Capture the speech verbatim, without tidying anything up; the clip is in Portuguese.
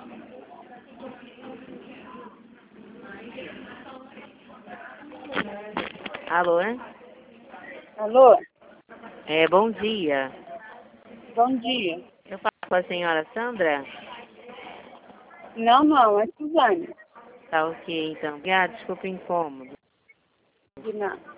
Alô, hein? Alô? É, bom dia. Bom dia. Eu falo com a senhora Sandra? Não, não, é Suzane. Tá ok, então. Ah, desculpa o incômodo. De nada.